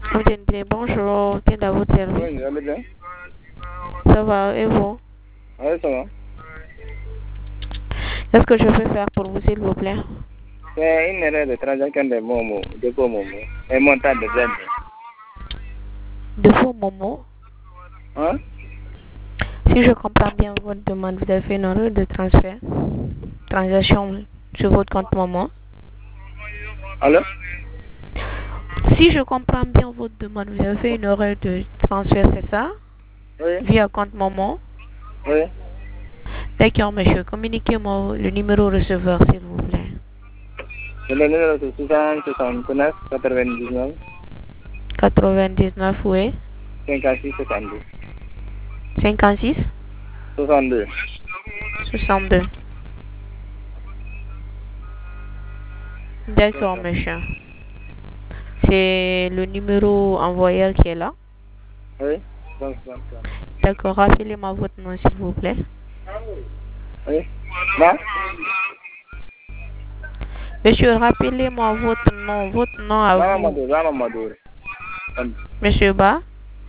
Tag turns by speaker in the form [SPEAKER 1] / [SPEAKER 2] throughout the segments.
[SPEAKER 1] Bonjour, qui est à votre service?
[SPEAKER 2] Oui, allez bien.
[SPEAKER 1] Ça va, et vous?
[SPEAKER 2] Oui, ça va.
[SPEAKER 1] Qu'est-ce que je peux faire pour vous, s'il vous plaît?
[SPEAKER 2] C'est une erreur de transaction de Momo, de Momo, et montant de blende.
[SPEAKER 1] De vos moments?
[SPEAKER 2] Hein?
[SPEAKER 1] Si je comprends bien votre demande, vous avez fait une erreur de transfert, transaction sur votre compte moment.
[SPEAKER 2] Allô?
[SPEAKER 1] Si je comprends bien votre demande, vous avez fait une erreur de transfert, c'est ça?
[SPEAKER 2] Oui.
[SPEAKER 1] Via compte moment?
[SPEAKER 2] Oui.
[SPEAKER 1] D'accord, monsieur. Communiquez-moi le numéro receveur, s'il vous plaît.
[SPEAKER 2] Le numéro c'est 669 99
[SPEAKER 1] 99, oui.
[SPEAKER 2] 56 62.
[SPEAKER 1] 56
[SPEAKER 2] 62.
[SPEAKER 1] 62. D'accord, monsieur. C'est le numéro envoyeur qui est là.
[SPEAKER 2] Oui.
[SPEAKER 1] D'accord, rappelez-moi votre nom, s'il vous plaît.
[SPEAKER 2] Oui. Là?
[SPEAKER 1] Monsieur, rappelez-moi votre nom à vous.
[SPEAKER 2] Mamadou.
[SPEAKER 1] Monsieur Ba?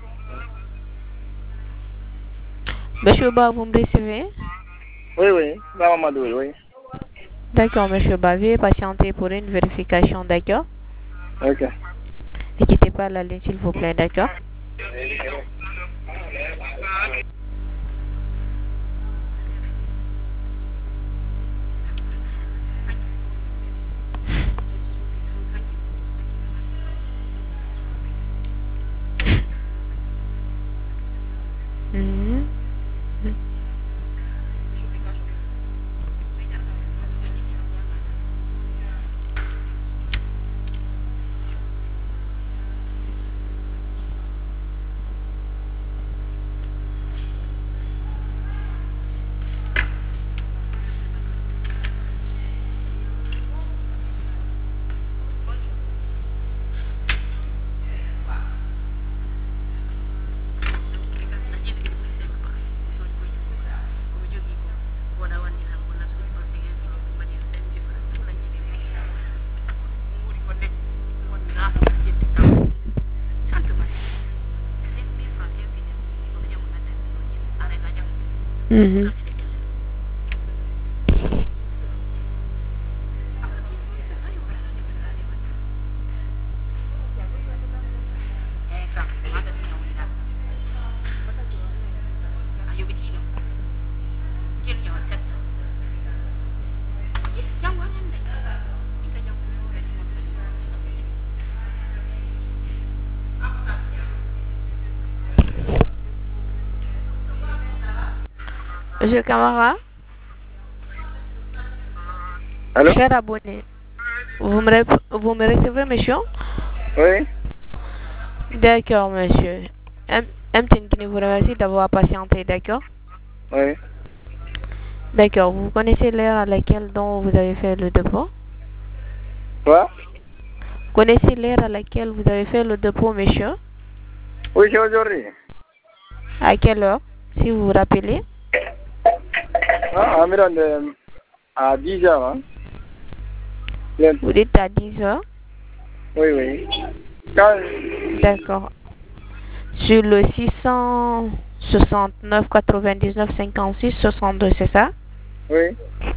[SPEAKER 1] Monsieur Ba, vous me recevez?
[SPEAKER 2] Oui, oui. Mamadou, oui.
[SPEAKER 1] D'accord, monsieur Ba, veuillez patienter pour une vérification, d'accord?
[SPEAKER 2] Ok.
[SPEAKER 1] Ne quittez pas la ligne, s'il vous plaît, d'accord? Mhm. Mhm. Monsieur Camara?
[SPEAKER 2] Allô?
[SPEAKER 1] Cher abonné, vous me recevez, monsieur?
[SPEAKER 2] Oui.
[SPEAKER 1] D'accord, monsieur. Qui vous remercie d'avoir patienté, d'accord?
[SPEAKER 2] Oui.
[SPEAKER 1] D'accord, vous connaissez l'heure à laquelle dont vous avez fait le dépôt?
[SPEAKER 2] Quoi?
[SPEAKER 1] Connaissez l'heure à laquelle vous avez fait le dépôt, monsieur?
[SPEAKER 2] Oui, c'est aujourd'hui.
[SPEAKER 1] À quelle heure, si vous vous rappelez?
[SPEAKER 2] Ah, environ à 10 heures. Hein?
[SPEAKER 1] Vous dites à 10 heures?
[SPEAKER 2] Oui, oui. Quand...
[SPEAKER 1] D'accord. Sur le 669 99 56 62, c'est ça?
[SPEAKER 2] Oui.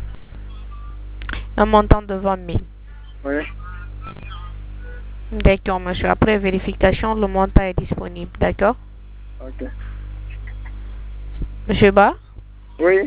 [SPEAKER 1] Un montant de 20 000.
[SPEAKER 2] Oui.
[SPEAKER 1] D'accord, monsieur. Après vérification, le montant est disponible, d'accord?
[SPEAKER 2] Ok.
[SPEAKER 1] Monsieur Ba?
[SPEAKER 2] Oui.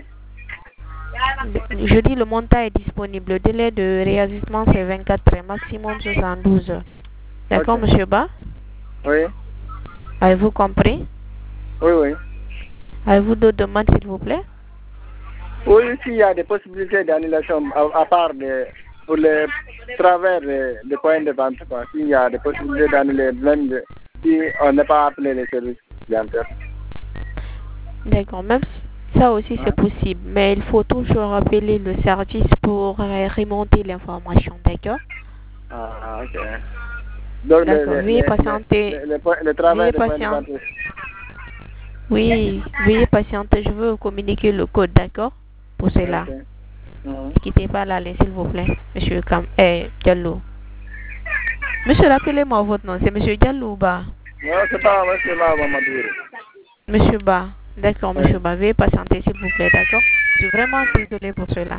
[SPEAKER 1] Je dis le montant est disponible. Le délai de réajustement, c'est 24 heures, maximum 72 heures. D'accord,
[SPEAKER 2] Ok.
[SPEAKER 1] monsieur Ba?
[SPEAKER 2] Oui.
[SPEAKER 1] Avez-vous compris?
[SPEAKER 2] Oui, oui.
[SPEAKER 1] Avez-vous d'autres demandes, s'il vous plaît?
[SPEAKER 2] Oui, s'il y a des possibilités d'annulation à part pour le travers des points de vente, quoi. S'il y a des possibilités d'annuler, même si on n'a pas appelé les services clientèle.
[SPEAKER 1] D'accord, même ça aussi c'est possible, mais il faut toujours appeler le service pour remonter l'information, d'accord?
[SPEAKER 2] Ah, ok. Donc,
[SPEAKER 1] D'accord, veuillez patienter.
[SPEAKER 2] le travail des points de vente.
[SPEAKER 1] Oui, veuillez patienter, je veux vous communiquer le code, d'accord? Pour cela.
[SPEAKER 2] Okay.
[SPEAKER 1] Ne quittez pas la ligne, s'il vous plaît, monsieur Diallo. Monsieur, rappelez-moi votre nom. C'est Monsieur Diallo ou Ba?
[SPEAKER 2] Non, c'est pas monsieur Ba Mamadou.
[SPEAKER 1] Monsieur Ba. D'accord,
[SPEAKER 2] Oui.
[SPEAKER 1] Monsieur Ba. Veuillez patienter, s'il vous plaît, d'accord? Je suis vraiment désolée pour cela.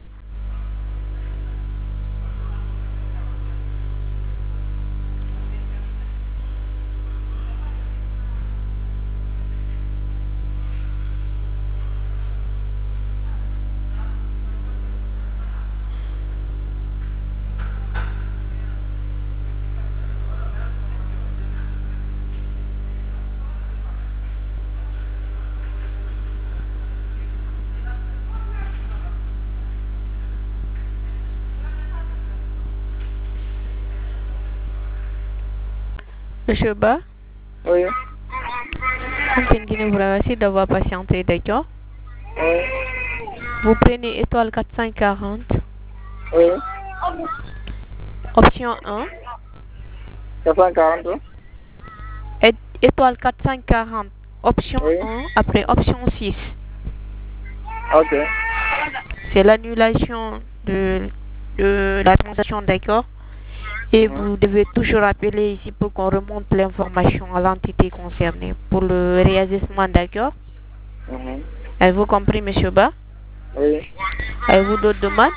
[SPEAKER 1] Monsieur Ba,
[SPEAKER 2] Oui.
[SPEAKER 1] Antenne Guinée vous remercie d'avoir patienté, d'accord?
[SPEAKER 2] Oui.
[SPEAKER 1] Vous prenez étoile 440,
[SPEAKER 2] Oui.
[SPEAKER 1] option 1,
[SPEAKER 2] 440.
[SPEAKER 1] étoile 440, option
[SPEAKER 2] Oui.
[SPEAKER 1] 1, après option 6.
[SPEAKER 2] Ok.
[SPEAKER 1] C'est l'annulation de la transaction, d'accord? Et vous devez toujours appeler ici pour qu'on remonte l'information à l'entité concernée pour le réajustement, d'accord? Avez-vous compris, Monsieur Ba?
[SPEAKER 2] Oui.
[SPEAKER 1] Avez-vous d'autres demandes?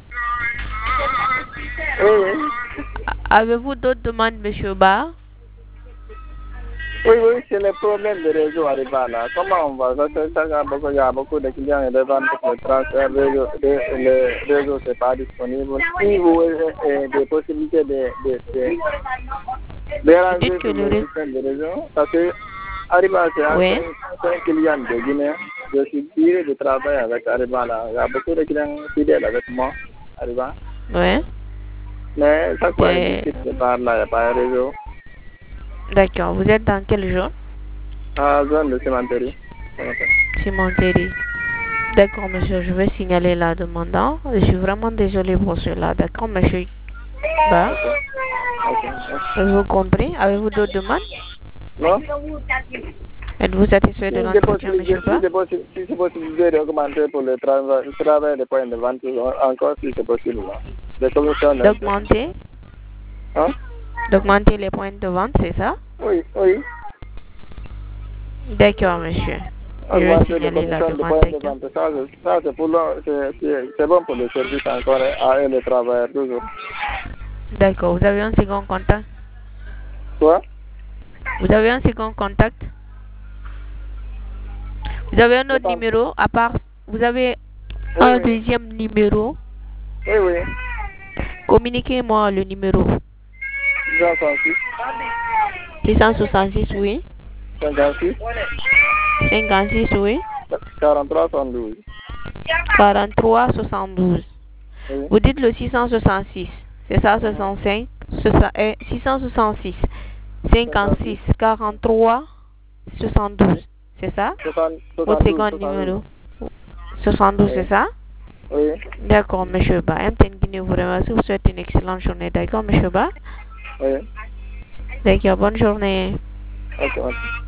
[SPEAKER 2] Oui, oui.
[SPEAKER 1] Avez-vous d'autres demandes, Monsieur Ba?
[SPEAKER 2] Oui, oui, c'est le problème de réseau à là. Comment on va il y a beaucoup de clients et de ventes pour le transfert réseau, le réseau n'est pas disponible. Si vous avez des possibilités de ranger sur le système de réseau, parce que Arriba, c'est un client de Guinée. Je suis tiré de travail avec Arriba là. Il y a beaucoup de clients fidèles avec moi, Arriba.
[SPEAKER 1] Oui.
[SPEAKER 2] Mais chaque fois, il quitte de par là, il n'y a pas de réseau.
[SPEAKER 1] D'accord. Vous êtes dans quelle zone?
[SPEAKER 2] Zone de Cimenterie.
[SPEAKER 1] Cimenterie. D'accord, monsieur. Je vais signaler la demandant. Je suis vraiment désolé pour cela. D'accord, monsieur Ba? Avez-vous compris? Avez-vous d'autres demandes?
[SPEAKER 2] Non.
[SPEAKER 1] Êtes-vous satisfait de l'entretien, monsieur Ba?
[SPEAKER 2] Si c'est possible d'augmenter pour le travail des points de vente, encore si c'est possible.
[SPEAKER 1] D'augmenter?
[SPEAKER 2] Hein?
[SPEAKER 1] D'augmenter les points de vente, c'est ça?
[SPEAKER 2] Oui, oui.
[SPEAKER 1] D'accord, monsieur. Je vais signaler la demande.
[SPEAKER 2] Ça, c'est bon pour le service encore et le travail toujours.
[SPEAKER 1] D'accord. Vous avez un second contact?
[SPEAKER 2] Quoi?
[SPEAKER 1] Vous avez un second contact? Vous avez un autre numéro à part? Vous avez un deuxième numéro?
[SPEAKER 2] Oui, oui.
[SPEAKER 1] Communiquez-moi le numéro. 666, oui.
[SPEAKER 2] 56.
[SPEAKER 1] 56, oui.
[SPEAKER 2] 43 72.
[SPEAKER 1] 43 72.
[SPEAKER 2] Oui.
[SPEAKER 1] Vous dites le 666. C'est ça, 65. 666. 56 43 72. C'est ça? Votre second numéro. 72, c'est ça?
[SPEAKER 2] Oui.
[SPEAKER 1] D'accord, monsieur Ba. MTN Guinée vous remercie. Vous souhaite une excellente journée. D'accord, monsieur Ba?
[SPEAKER 2] Oui.
[SPEAKER 1] D'accord, bonne journée.
[SPEAKER 2] Ok.